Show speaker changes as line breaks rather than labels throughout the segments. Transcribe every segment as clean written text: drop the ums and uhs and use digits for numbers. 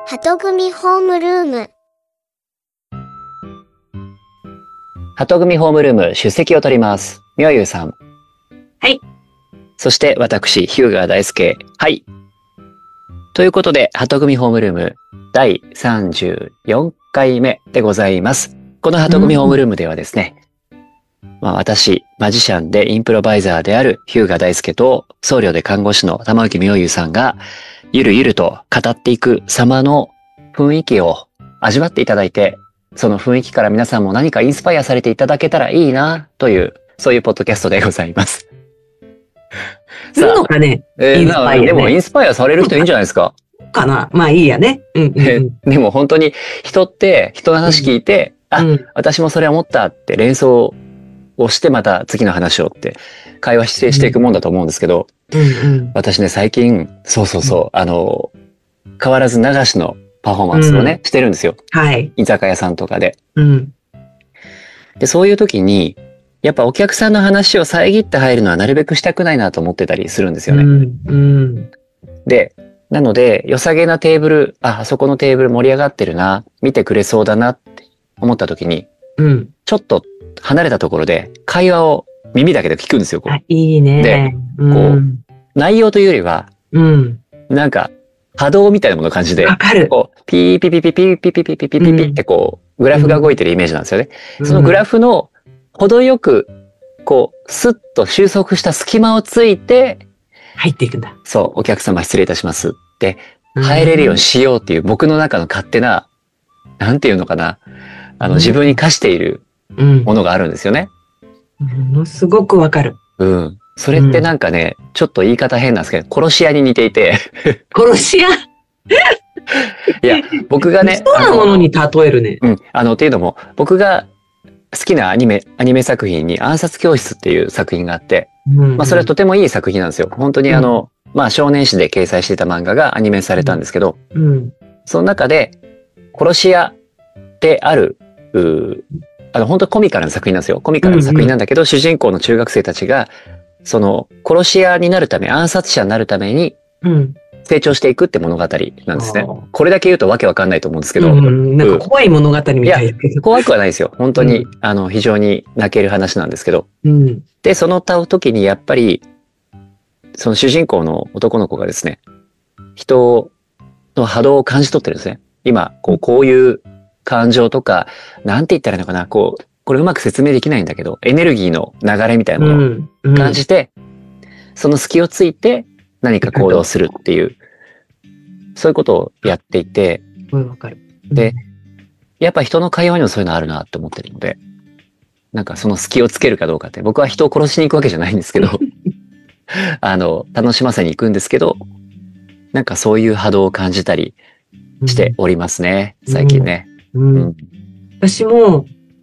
鳩組ホームルーム。
鳩組ホームルーム出席を取ります。みょうゆうさん。
はい。
そして私、日向大輔。はい。ということで、鳩組ホームルーム第34回目でございます。この鳩組ホームルームではですね、私、マジシャンでインプロバイザーである日向大輔と僧侶で看護師の玉置みょうゆうさんがゆるゆると語っていく様の雰囲気を味わっていただいて、その雰囲気から皆さんも何かインスパイアされていただけたらいいなという、そういうポッドキャストでございます。
するのかね、インスパイアね。
でもインスパイアされる人いいんじゃないですか。
かな。まあいいやね。
でも本当に人って人の話聞いて、私もそれ思ったって連想をしてまた次の話をって会話していくもんだと思うんですけど、私ね最近変わらず流しのパフォーマンスをね、してるんですよ。
はい。
居酒屋さんとかで。でそういう時にやっぱお客さんの話を遮って入るのはなるべくしたくないなと思ってたりするんですよね。でなので良さげなテーブル、あそこのテーブル盛り上がってるな、見てくれそうだなって思った時に、ちょっと離れたところで会話を耳だけで聞くんですよ。
いいね。
で、内容というよりは、なんか波動みたいなものを感じで、ピーピピピピピピピピピピピってグラフが動いてるイメージなんですよね。そのグラフの程よくスッと収束した隙間をついて
入っていくんだ。
そう、お客様失礼いたしますって入れるようにしようっていう僕の中の勝手な、なんていうのかな、自分に課しているものがあるんですよね。
ものすごくわかる。
それってなんかね、ちょっと言い方変なんですけど、殺し屋に似ていて。
殺し屋い
や、僕がね。
そうなものに例えるね。
っていうのも、僕が好きなアニメ作品に暗殺教室っていう作品があって、それはとてもいい作品なんですよ。本当に少年誌で掲載していた漫画がアニメされたんですけど、その中で、殺し屋である、本当コミカルな作品なんですよ。コミカルな作品なんだけど、主人公の中学生たちが、その殺し屋になるため、暗殺者になるために成長していくって物語なんですね。これだけ言うとわけわかんないと思うんですけど、
なんか怖い物語みたいだけど、
怖くはないですよ。本当に、非常に泣ける話なんですけど、でその時にやっぱりその主人公の男の子がですね、人の波動を感じ取ってるんですね。今こういう感情とか、なんて言ったらいいのかな、これうまく説明できないんだけど、エネルギーの流れみたいなものを感じて、その隙をついて何か行動するっていう、そういうことをやっていて、で、やっぱ人の会話にもそういうのあるなって思ってるので、なんかその隙をつけるかどうかって、僕は人を殺しに行くわけじゃないんですけど、楽しませに行くんですけど、なんかそういう波動を感じたりしておりますね、最近ね。
私も、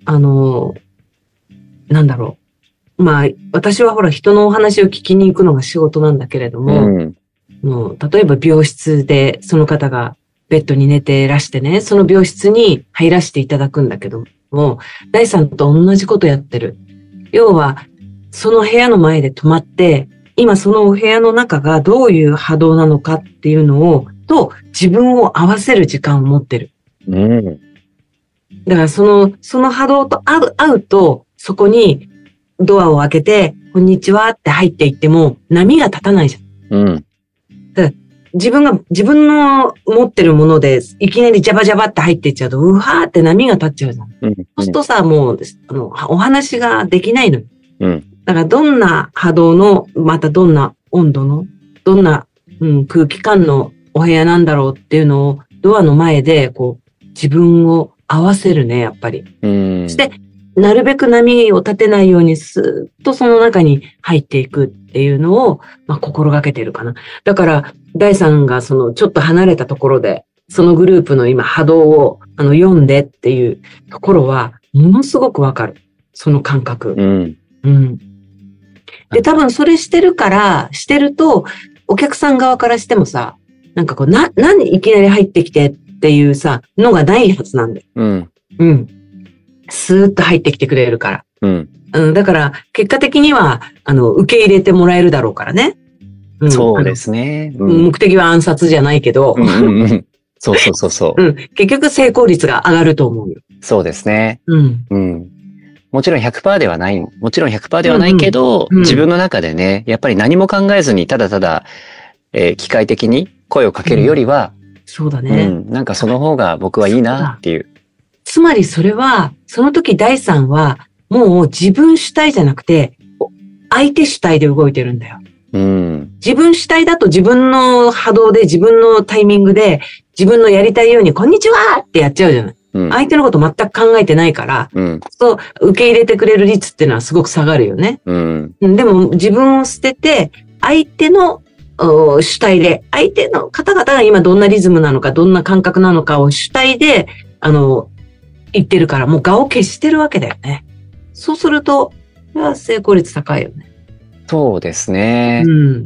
なんだろう。私はほら人のお話を聞きに行くのが仕事なんだけれども、例えば病室でその方がベッドに寝てらしてね、その病室に入らせていただくんだけども、大さんと同じことやってる。要は、その部屋の前で止まって、今そのお部屋の中がどういう波動なのかっていうのと自分を合わせる時間を持ってる。だからその波動と合うと、そこにドアを開けて、こんにちはって入っていっても波が立たないじゃん。だから自分の持ってるものでいきなりジャバジャバって入っていっちゃうと、うわーって波が立っちゃうじゃん。そうするとさ、もうお話ができないのよ。だからどんな波動の、またどんな温度の、どんな、空気感のお部屋なんだろうっていうのをドアの前で自分を合わせるね、やっぱり。そして、なるべく波を立てないようにスーッとその中に入っていくっていうのを、心がけてるかな。だから、大さんがちょっと離れたところで、そのグループの今波動を読んでっていうところは、ものすごくわかる。その感覚。で、多分それしてると、お客さん側からしてもさ、なんか何いきなり入ってきてっていうさ、のがないはずなんだよ。スーッと入ってきてくれるから。だから、結果的には、受け入れてもらえるだろうからね。
そうですね。
目的は暗殺じゃないけど、
そうそうそうそう。
うん。結局成功率が上がると思うよ。
そうですね。
うん。
うん。もちろん100%ではない。もちろん100%ではないけど、自分の中でね、やっぱり何も考えずにただただ、機械的に声をかけるよりは、
そうだね。
なんかその方が僕はいいなっていう。
つまりそれは、その時第三は、もう自分主体じゃなくて、相手主体で動いてるんだよ。自分主体だと自分の波動で自分のタイミングで自分のやりたいようにこんにちはってやっちゃうじゃない。相手のこと全く考えてないから、そう受け入れてくれる率っていうのはすごく下がるよね。でも自分を捨てて、相手の主体で、相手の方々が今どんなリズムなのか、どんな感覚なのかを主体で、言ってるから、もう我を消してるわけだよね。そうすると、成功率高いよね。
そうですね。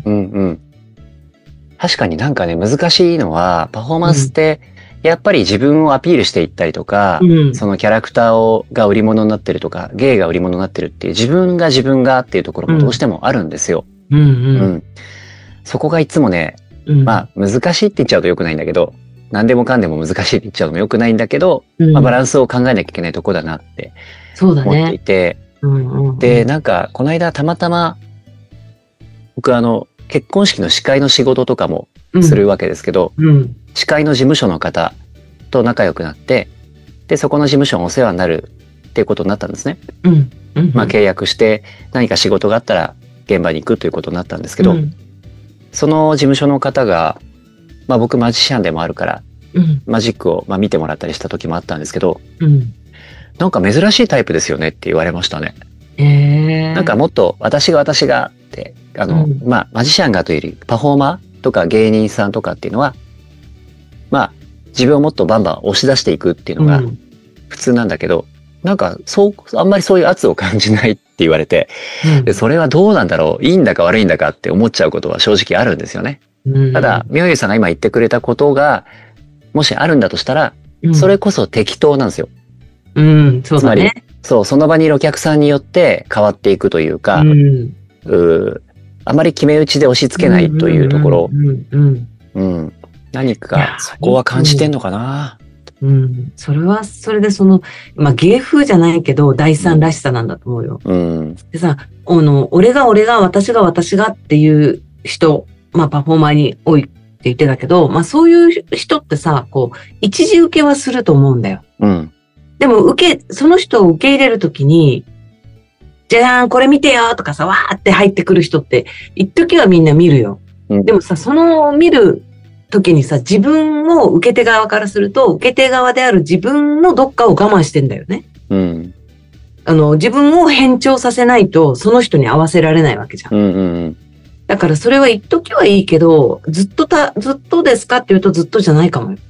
確かになんかね、難しいのは、パフォーマンスって、やっぱり自分をアピールしていったりとか、そのキャラクターが売り物になってるとか、芸が売り物になってるっていう、自分がっていうところもどうしてもあるんですよ。そこがいつもね、まあ、難しいって言っちゃうと良くないんだけど、何でもかんでも難しいって言っちゃうのも良くないんだけど、まあ、バランスを考えなきゃいけないとこだなって思っていて、で、なんか、この間たまたま、僕結婚式の司会の仕事とかもするわけですけど、司会の事務所の方と仲良くなって、で、そこの事務所にお世話になるっていうことになったんですね。まあ、契約して何か仕事があったら現場に行くということになったんですけど、その事務所の方が、まあ僕マジシャンでもあるから、マジックをまあ見てもらったりした時もあったんですけど、なんか珍しいタイプですよねって言われましたね。なんかもっと私がって、まあマジシャンがというよりパフォーマーとか芸人さんとかっていうのは、まあ自分をもっとバンバン押し出していくっていうのが普通なんだけど、なんかあんまりそういう圧を感じないって言われて、でそれはどうなんだろう、いいんだか悪いんだかって思っちゃうことは正直あるんですよね。ただ、妙優さんが今言ってくれたことが、もしあるんだとしたら、それこそ適当なんですよ。
そうだね。
そう、その場にいるお客さんによって変わっていくというか、あまり決め打ちで押し付けないというところ、何かそこは感じてんのかな。
それは、それでまあ、芸風じゃないけど、第三らしさなんだと思うよ。でさ、俺が、私がっていう人、まあ、パフォーマーに多いって言ってたけど、まあ、そういう人ってさ、こう、一時受けはすると思うんだよ。でも、その人を受け入れるときに、じゃーん、これ見てよとかさ、わーって入ってくる人って、一時はみんな見るよ。でもさ、見る時にさ、自分を受け手側からすると、受け手側である自分のどっかを我慢してんだよね。自分を変調させないと、その人に合わせられないわけじゃん。だからそれは一時はいいけど、ずっとですかって言うとずっとじゃないかもよ。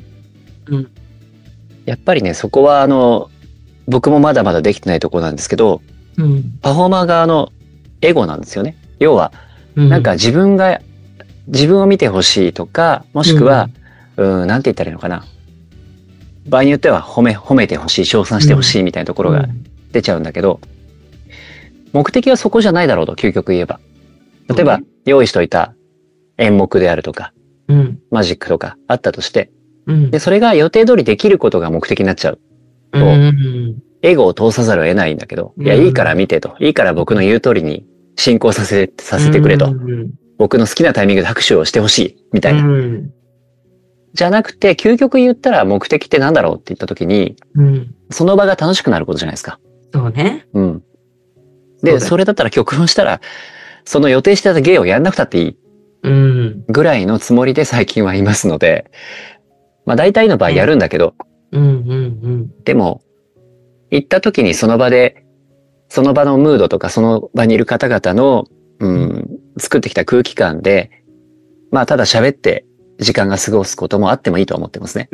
やっぱりね、そこは僕もまだまだできてないところなんですけど、パフォーマー側のエゴなんですよね。要は、なんか自分を見てほしいとか、もしくは、なんて言ったらいいのかな。場合によっては褒めてほしい、称賛してほしいみたいなところが出ちゃうんだけど、目的はそこじゃないだろうと、究極言えば。例えば、用意しといた演目であるとか、マジックとかあったとして、で、それが予定通りできることが目的になっちゃうと、エゴを通さざるを得ないんだけど、いや、いいから見てと。いいから僕の言う通りに進行させてくれと。僕の好きなタイミングで拍手をしてほしい、みたいな。じゃなくて、究極言ったら目的ってなんだろうって言った時に、その場が楽しくなることじゃないですか。
そうね。
で、それだったら極論したら、その予定してた芸をやんなくたっていい。ぐらいのつもりで最近はいますので、まあ大体の場合やるんだけど、でも、行った時にその場のムードとかその場にいる方々の、作ってきた空気感で、まあただ喋って時間が過ごすこともあってもいいと思ってますね。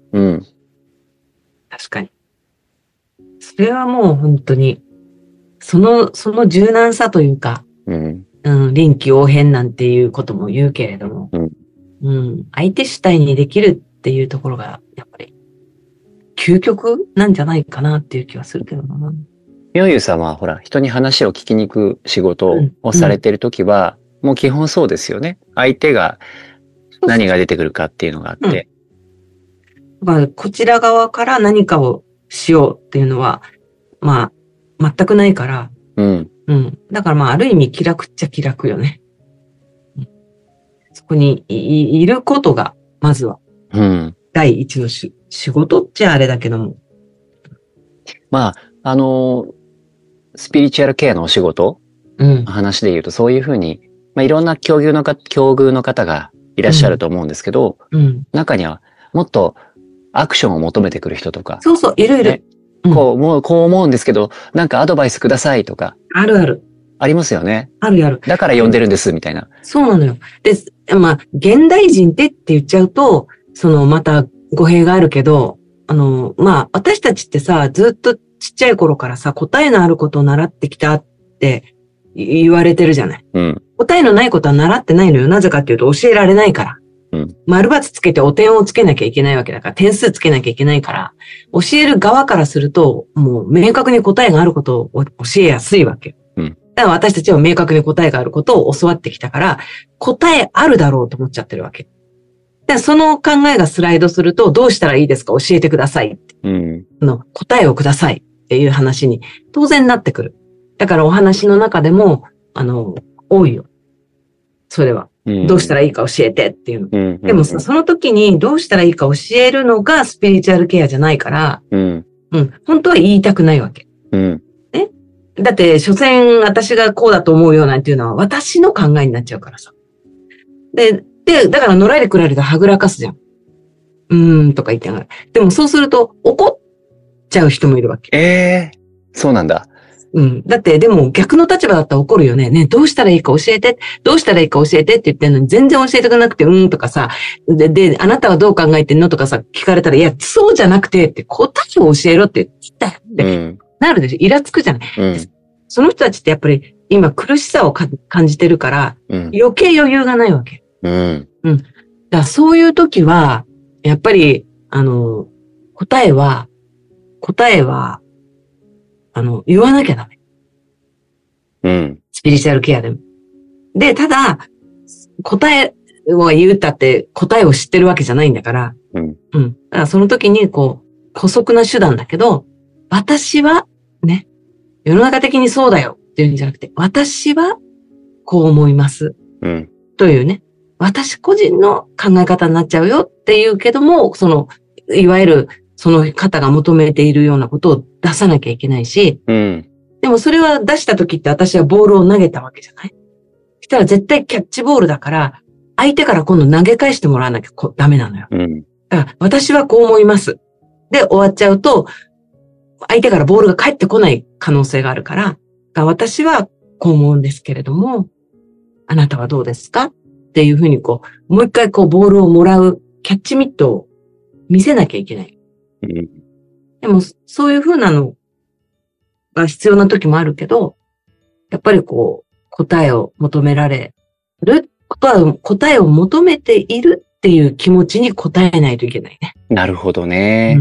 確かに。それはもう本当に、その柔軟さというか、臨機応変なんていうことも言うけれども、相手主体にできるっていうところが、やっぱり、究極なんじゃないかなっていう気はするけどな。
妙優さんはほら、人に話を聞きに行く仕事をされてるときは、もう基本そうですよね。相手が何が出てくるかっていうのがあって、
まあ、こちら側から何かをしようっていうのは、まあ、全くないから。
うん。
うん。だからまあ、ある意味気楽っちゃ気楽よね。そこにいることが、まずは。
うん。
第一の仕事っちゃあれだけども。
まあ、スピリチュアルケアのお仕事、話で言うと、そういうふうに、まあ、いろんな境遇の方がいらっしゃると思うんですけど、中にはもっとアクションを求めてくる人とか。
そうそう、いるいる。
こう思うんですけど、なんかアドバイスくださいとか。
あるある。
ありますよね。
あるある。
だから呼んでるんです、みたいな。
そうなのよ。で、まあ、現代人って言っちゃうと、また語弊があるけど、まあ、私たちってさ、ずっとちっちゃい頃からさ、答えのあることを習ってきたって言われてるじゃない。答えのないことは習ってないのよ。なぜかっていうと教えられないから。丸×つけてお点をつけなきゃいけないわけだから、点数つけなきゃいけないから、教える側からすると、もう明確に答えがあることを教えやすいわけ。だから私たちは明確に答えがあることを教わってきたから、答えあるだろうと思っちゃってるわけ。でその考えがスライドすると、どうしたらいいですか教えてくださいって。答えをくださいっていう話に当然なってくる。だからお話の中でも、多いよ。それは。どうしたらいいか教えてっていうの。でもさ、その時にどうしたらいいか教えるのがスピリチュアルケアじゃないから、本当は言いたくないわけ。だって、所詮私がこうだと思うよなんていうのは私の考えになっちゃうからさ。で、だからのらりくらりとはぐらかすじゃん。とか言ってながら。でもそうすると怒っちゃう人もいるわけ。
そうなんだ。
だって、でも逆の立場だったら怒るよね。ね、どうしたらいいか教えて。どうしたらいいか教えてって言ってんのに全然教えてくれなくて、とかさ。で、あなたはどう考えてんのとかさ、聞かれたら、いや、そうじゃなくてって答えを教えろって言ったよって。なるでしょ。イラつくじゃない。その人たちってやっぱり今苦しさを感じてるから、余計余裕がないわけ。だからそういう時は、やっぱり、答えは、言わなきゃダメ。スピリチュアルケアでも。で、ただ、答えを言うたって答えを知ってるわけじゃないんだから、だからその時に補足な手段だけど、私は、ね、世の中的にそうだよっていうんじゃなくて、私はこう思います。というね、私個人の考え方になっちゃうよっていうけども、いわゆる、その方が求めているようなことを出さなきゃいけないし、でもそれは出した時って私はボールを投げたわけじゃない？そしたら絶対キャッチボールだから、相手から今度投げ返してもらわなきゃダメなのよ。だから私はこう思います。で終わっちゃうと、相手からボールが返ってこない可能性があるから、私はこう思うんですけれども、あなたはどうですかっていうふうにもう一回ボールをもらうキャッチミットを見せなきゃいけない。でも、そういうふうなのが必要な時もあるけど、やっぱり答えを求められることは、答えを求めているっていう気持ちに応えないといけないね。
なるほどね。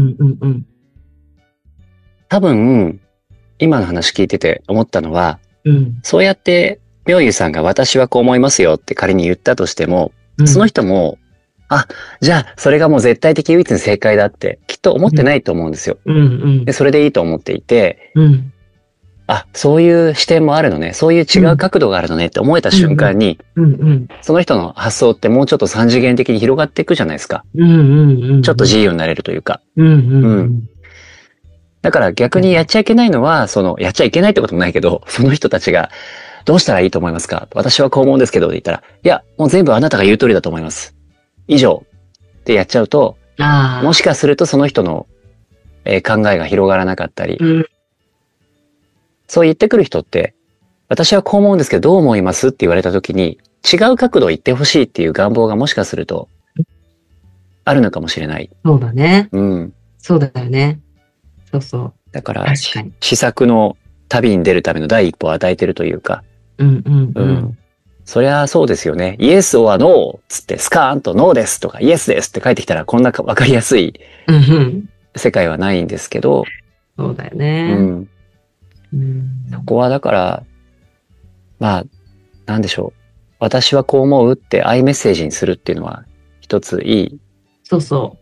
多分、今の話聞いてて思ったのは、そうやって、妙優さんが私はこう思いますよって仮に言ったとしても、その人も、じゃあ、それがもう絶対的唯一の正解だって、きっと思ってないと思うんですよ。で、それでいいと思っていて、そういう視点もあるのね、そういう違う角度があるのねって思えた瞬間に、その人の発想ってもうちょっと三次元的に広がっていくじゃないですか。ちょっと自由になれるというか。だから逆にやっちゃいけないのは、やっちゃいけないってこともないけど、その人たちが、どうしたらいいと思いますか？私はこう思うんですけど、って言ったら、いや、もう全部あなたが言う通りだと思います。以上ってやっちゃうと、もしかするとその人の、考えが広がらなかったり、そう言ってくる人って、私はこう思うんですけどどう思いますって言われた時に、違う角度を言ってほしいっていう願望がもしかすると、あるのかもしれない。
そうだね。そうだよね。そうそう。
だから、試作の旅に出るための第一歩を与えてるというか、そりゃそうですよね。イエス or ノーつってスカーンとノーですとかイエスですって書いてきたらこんなわかりやすい世界はないんですけど。
そうだよね。
そこはだから、なんでしょう。私はこう思うってアイメッセージにするっていうのは一ついい。
そうそ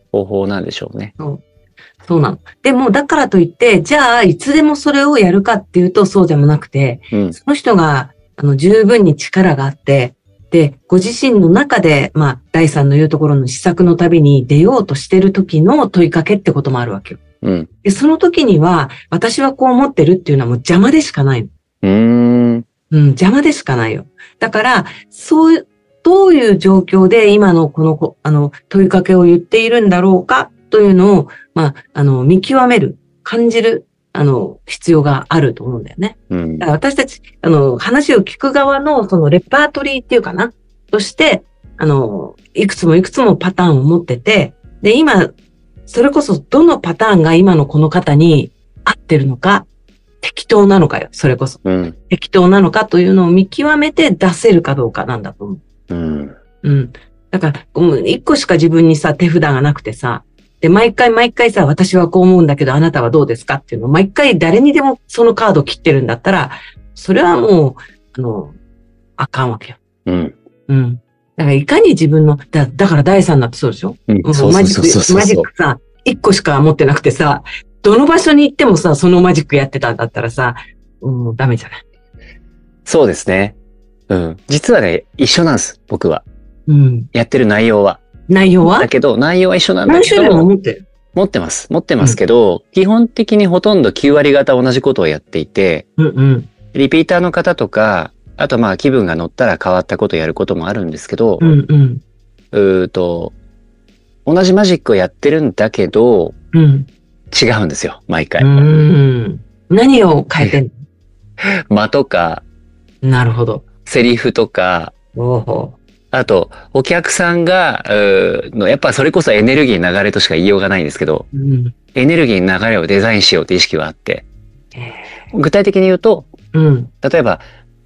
方法なんでしょうね。
そうなの。でも、だからといって、じゃあ、いつでもそれをやるかっていうと、そうでもなくて、その人が、十分に力があって、で、ご自身の中で、第三の言うところの施策の旅に出ようとしてる時の問いかけってこともあるわけよ。で、その時には、私はこう思ってるっていうのはもう邪魔でしかないの。邪魔でしかないよ。だから、どういう状況で今のこの、問いかけを言っているんだろうかというのを、見極める、感じる、必要があると思うんだよね。だから私たち、話を聞く側の、そのレパートリーっていうかな、として、いくつもいくつもパターンを持ってて、で、今、それこそどのパターンが今のこの方に合ってるのか、適当なのかよ、それこそ。適当なのかというのを見極めて出せるかどうかなんだと思う。だから、一個しか自分にさ、手札がなくてさ、で、毎回さ、私はこう思うんだけど、あなたはどうですかっていうのを、毎回誰にでもそのカード切ってるんだったら、それはもう、あかんわけよ。だから、いかに自分の、だから第三だってそうでしょ？マジックさ、一個しか持ってなくてさ、どの場所に行ってもさ、そのマジックやってたんだったらさ、ダメじゃない。
そうですね。実はね、一緒なんです、僕は。やってる内容は。だけど、内容は一緒なんだけど。
何種類も持ってる？
持ってますけど、基本的にほとんど9割方同じことをやっていて、リピーターの方とか、あと気分が乗ったら変わったことをやることもあるんですけど、同じマジックをやってるんだけど、違うんですよ、毎回。
何を変えてんの？
間とか、
なるほど。
セリフとか、あと、お客さんが、やっぱそれこそエネルギーの流れとしか言いようがないんですけど、エネルギーの流れをデザインしようって意識はあって、具体的に言うと、例えば、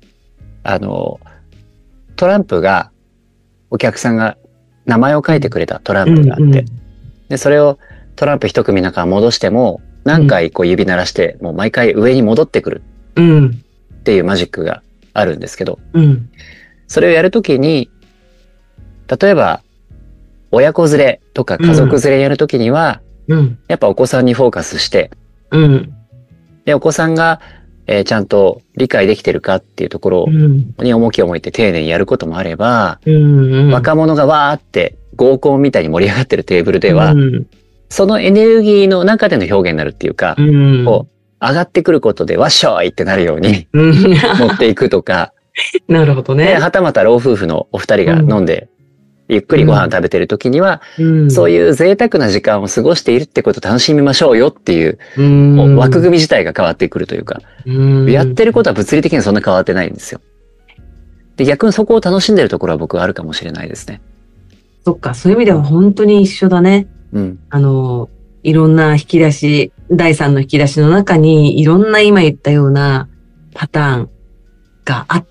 トランプが、お客さんが名前を書いてくれたトランプがあって、で、それをトランプ一組なんか戻しても、何回こう指鳴らして、もう毎回上に戻ってくるっていうマジックがあるんですけど、それをやるときに、例えば、親子連れとか家族連れやるときには、やっぱお子さんにフォーカスして、で、お子さんが、ちゃんと理解できてるかっていうところに重きを置いて丁寧にやることもあれば、若者がわーって合コンみたいに盛り上がってるテーブルでは、そのエネルギーの中での表現になるっていうか、こう、上がってくることでわっしょーいってなるように持っていくとか、
なるほどね。
はたまた老夫婦のお二人が飲んで、ゆっくりご飯食べてる時には、そういう贅沢な時間を過ごしているってことを楽しみましょうよっていう、枠組み自体が変わってくるというか、やってることは物理的にはそんな変わってないんですよ。で、逆にそこを楽しんでるところは僕はあるかもしれないですね。
そっか、そういう意味では本当に一緒だね。いろんな引き出し、第三の引き出しの中にいろんな今言ったようなパターンがあって、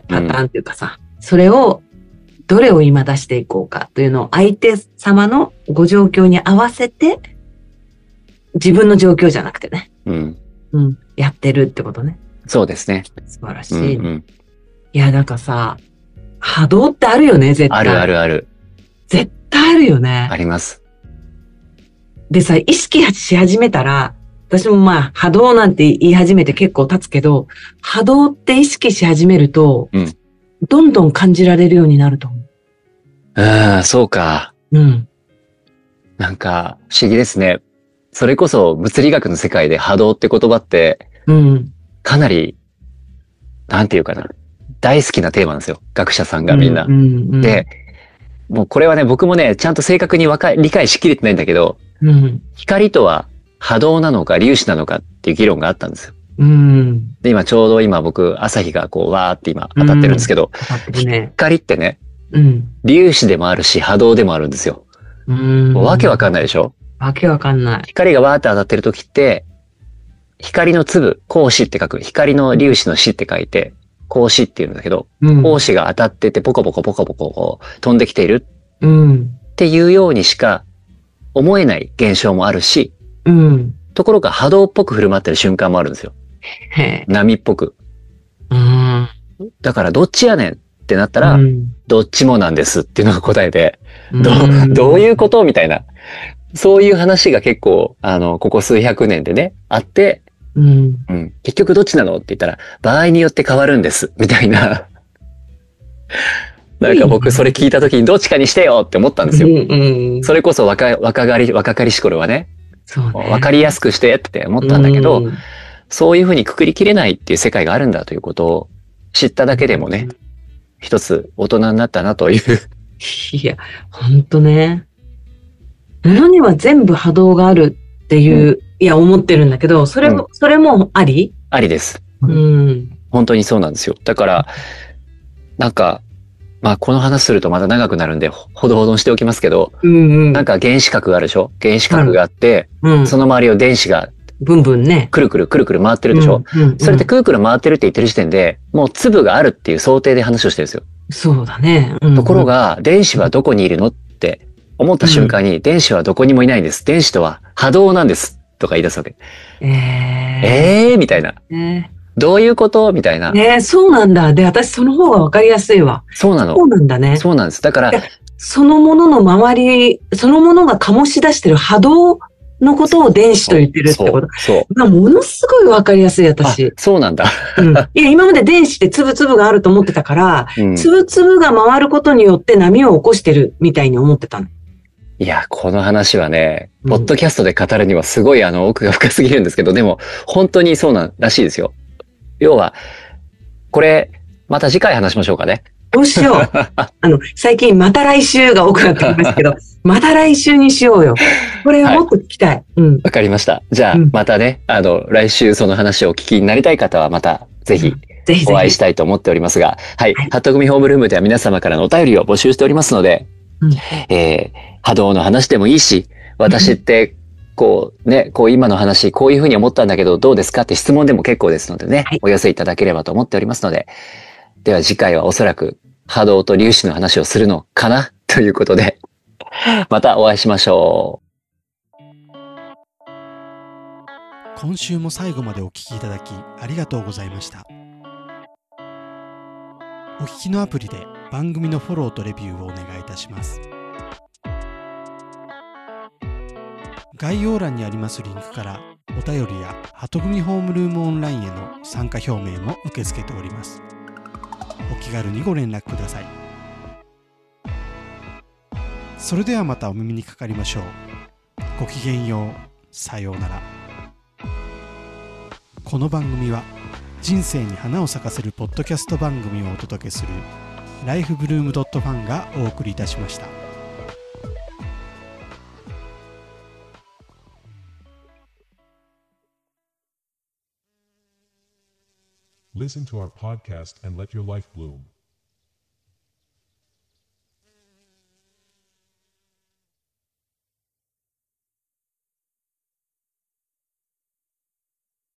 パターンっていうかさ、それをどれを今出していこうかというのを相手様のご状況に合わせて、自分の状況じゃなくてね。やってるってことね。
そうですね。
素晴らしい。いや、なんかさ、波動ってあるよね、絶対。
ある。
絶対あるよね。
あります。
でさ、意識し始めたら、私も波動なんて言い始めて結構経つけど、波動って意識し始めると、どんどん感じられるようになると思う。
そうか。なんか、不思議ですね。それこそ物理学の世界で波動って言葉って、かなり、なんていうかな、大好きなテーマなんですよ。学者さんがみんな。で、もうこれはね、僕もね、ちゃんと正確に理解しきれてないんだけど、光とは波動なのか粒子なのかっていう議論があったんですよ。で、今ちょうど僕、朝日がこう、わーって今当たってるんですけど、光ってね、粒子でもあるし波動でもあるんですよ。わけわかんないでしょ？
わけわかんない。
光がわーって当たってる時って、光の粒、光子って書く、光の粒子の子って書いて、光子っていうんだけど、光子が当たっててポコポコ飛んできているっていうようにしか思えない現象もあるし、ところが波動っぽく振る舞ってる瞬間もあるんですよ。波っぽく。だからどっちやねんってなったら、どっちもなんですっていうのが答えで、どういうことみたいな。 そういう話が結構、ここ数百年でね、あって、結局どっちなのって言ったら、場合によって変わるんです、みたいな。なんか僕それ聞いた時にどっちかにしてよって思ったんですよ。それこそ若かりし頃はね、わかりやすくしてって思ったんだけど、そういうふうにくくりきれないっていう世界があるんだということを知っただけでもね、一つ大人になったなという。
いや、ほんとね。ものには全部波動があるっていう、いや、思ってるんだけど、それもあり？
ありです。本当にそうなんですよ。だから、なんか、まあこの話するとまた長くなるんで、ほどほどにしておきますけど、なんか原子核があるでしょ？原子核があって、その周りを電子が、
ブンブンね。
くるくる回ってるでしょ？それってくるくる回ってるって言ってる時点で、もう粒があるっていう想定で話をしてるんですよ。
そうだね。
ところが、電子はどこにいるのって思った瞬間に、電子はどこにもいないんです。電子とは波動なんです。とか言い出すわけ。みたいな。どういうことみたいな。
そうなんだ。で、私その方がわかりやすいわ。
そうなの。
そうなんだね。
そうなんです。だから、
そのものの周り、そのものが醸し出してる波動のことを電子と言ってるってこと。そう。ものすごいわかりやすい、私。
そうなんだ。
いや、今まで電子って粒々があると思ってたから、粒々が回ることによって波を起こしてるみたいに思ってたの。
いや、この話はね、ポッドキャストで語るにはすごい奥が深すぎるんですけど、でも、本当にそうなんらしいですよ。要は、これ、また次回話しましょうかね。
どうしよう。最近また来週が多くなってきますけど、また来週にしようよ。これはもっと聞きたい。
わかりました。じゃあ、またね、来週その話をお聞きになりたい方はまた、ぜひ、お会いしたいと思っておりますが、はい。ハット組ホームルームでは皆様からのお便りを募集しておりますので、波動の話でもいいし、私って、こう今の話、こういうふうに思ったんだけど、どうですかって質問でも結構ですのでね、お寄せいただければと思っておりますので、では次回はおそらく波動と粒子の話をするのかなということで、またお会いしましょう。
今週も最後までお聞きいただきありがとうございました。お聞きのアプリで番組のフォローとレビューをお願いいたします。概要欄にありますリンクからお便りやハト組ホームルームオンラインへの参加表明も受け付けております。お気軽にご連絡ください。それではまたお耳にかかりましょう。ごきげんよう。さようなら。この番組は人生に花を咲かせるポッドキャスト番組をお届けするライフブルームドットファンがお送りいたしました。
Listen to our podcast and let your life bloom.